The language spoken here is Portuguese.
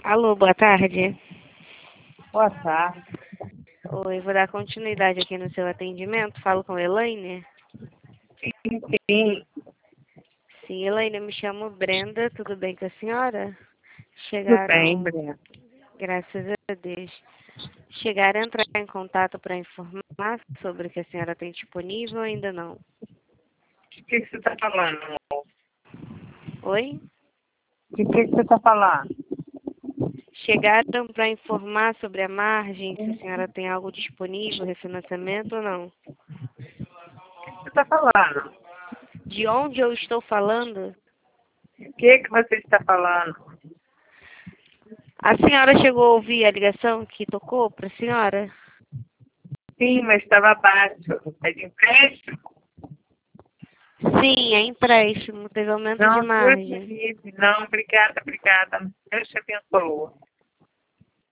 Alô, boa tarde. Boa tarde. Oi, vou dar continuidade aqui no seu atendimento. Falo com Elaine? Sim, Sim, Elaine, eu me chamo Brenda. Tudo bem com a senhora? tudo bem, Chegaram, Brenda. graças a Deus, chegaram a entrar em contato para informar sobre o que a senhora tem disponível ou ainda não? O que você está falando, amor? Oi? O que você está falando? Chegaram para informar sobre a margem, se a senhora tem algo disponível, refinanciamento ou não? O que você está falando? De onde eu estou falando? O que você está falando? A senhora chegou a ouvir a ligação que tocou para a senhora? Sim, mas estava baixo. É de empréstimo? Sim, é empréstimo, teve aumento de Não, Deus me margem. livre. Não, obrigada. Deus te abençoe.